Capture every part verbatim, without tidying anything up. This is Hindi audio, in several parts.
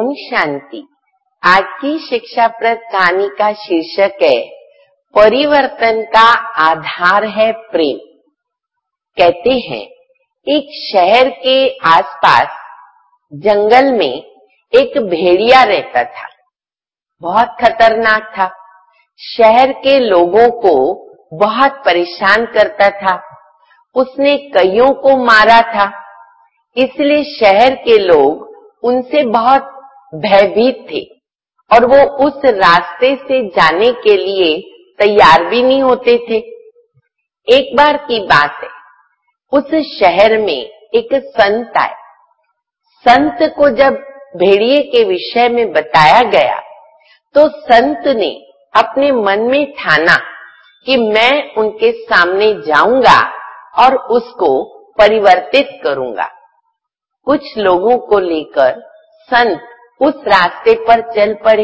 ओम शांति। आज की शिक्षाप्रद कहानी का शीर्षक है परिवर्तन का आधार है प्रेम। कहते हैं एक शहर के आसपास जंगल में एक भेड़िया रहता था। बहुत खतरनाक था। शहर के लोगों को बहुत परेशान करता था। उसने कईयों को मारा था, इसलिए शहर के लोग उनसे बहुत भयभीत थे और वो उस रास्ते से जाने के लिए तैयार भी नहीं होते थे। एक बार की बात है, उस शहर में एक संत आए। संत को जब भेड़िए के विषय में बताया गया तो संत ने अपने मन में ठाना कि मैं उनके सामने जाऊंगा और उसको परिवर्तित करूंगा। कुछ लोगों को लेकर संत उस रास्ते पर चल पड़े।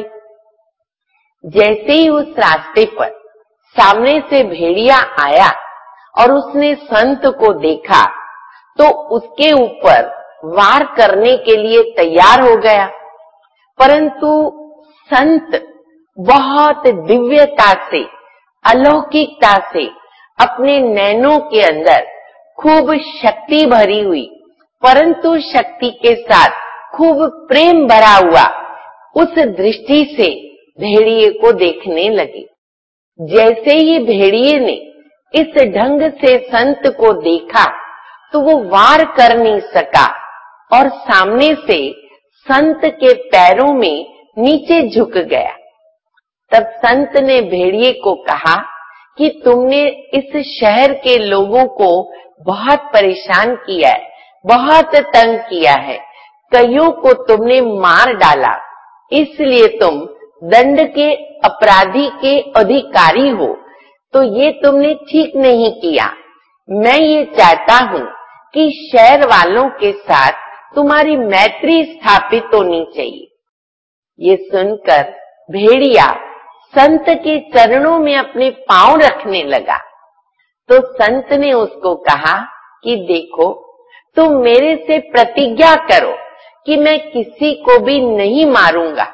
जैसे ही उस रास्ते पर सामने से भेड़िया आया और उसने संत को देखा तो उसके ऊपर वार करने के लिए तैयार हो गया, परंतु संत बहुत दिव्यता से, अलौकिकता से, अपने नैनों के अंदर खूब शक्ति भरी हुई, परंतु शक्ति के साथ खूब प्रेम भरा हुआ उस दृष्टि से भेड़िए को देखने लगे। जैसे ही भेड़िए ने इस ढंग से संत को देखा तो वो वार कर नहीं सका और सामने से संत के पैरों में नीचे झुक गया। तब संत ने भेड़िए को कहा कि तुमने इस शहर के लोगों को बहुत परेशान किया है, बहुत तंग किया है, कईयों को तुमने मार डाला, इसलिए तुम दंड के अपराधी के अधिकारी हो, तो ये तुमने ठीक नहीं किया। मैं ये चाहता हूं कि शहर वालों के साथ तुम्हारी मैत्री स्थापित होनी चाहिए। ये सुनकर भेड़िया संत के चरणों में अपने पांव रखने लगा तो संत ने उसको कहा कि देखो, तुम मेरे से प्रतिज्ञा करो कि मैं किसी को भी नहीं मारूंगा।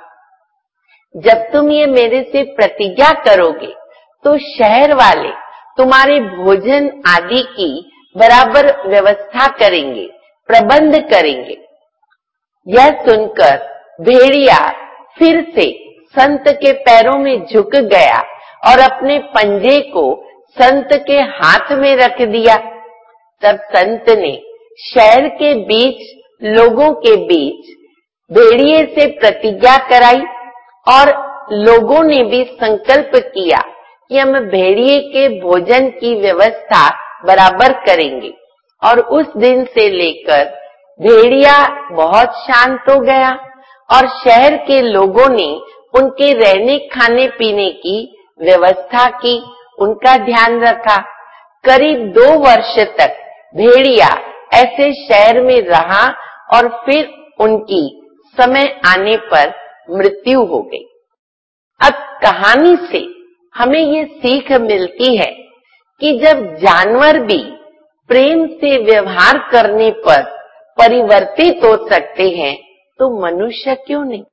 जब तुम ये मेरे से प्रतिज्ञा करोगे तो शहर वाले तुम्हारे भोजन आदि की बराबर व्यवस्था करेंगे, प्रबंध करेंगे। यह सुनकर भेड़िया फिर से संत के पैरों में झुक गया और अपने पंजे को संत के हाथ में रख दिया। तब संत ने शहर के बीच, लोगों के बीच भेड़िए से प्रतिज्ञा कराई और लोगों ने भी संकल्प किया कि हम भेड़िए के भोजन की व्यवस्था बराबर करेंगे। और उस दिन से लेकर भेड़िया बहुत शांत हो गया और शहर के लोगों ने उनके रहने खाने पीने की व्यवस्था की, उनका ध्यान रखा। करीब दो वर्ष तक भेड़िया ऐसे शहर में रहा और फिर उनकी समय आने पर मृत्यु हो गई। अब कहानी से हमें ये सीख मिलती है कि जब जानवर भी प्रेम से व्यवहार करने पर परिवर्तित हो सकते हैं तो मनुष्य क्यों नहीं।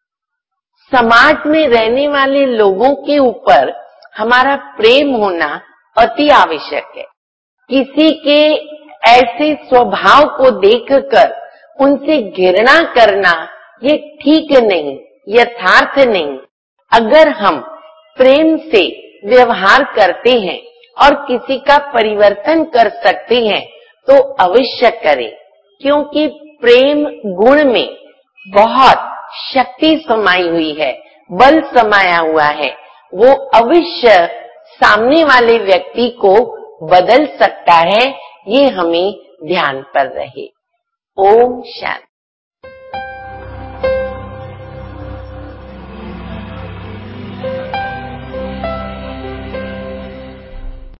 समाज में रहने वाले लोगों के ऊपर हमारा प्रेम होना अति आवश्यक है। किसी के ऐसे स्वभाव को देखकर उनसे घृणा करना ये ठीक नहीं, यथार्थ नहीं। अगर हम प्रेम से व्यवहार करते हैं और किसी का परिवर्तन कर सकते हैं तो अवश्य करें, क्योंकि प्रेम गुण में बहुत शक्ति समाई हुई है, बल समाया हुआ है। वो अवश्य सामने वाले व्यक्ति को बदल सकता है, ये हमें ध्यान पर रहे। ओम शांति।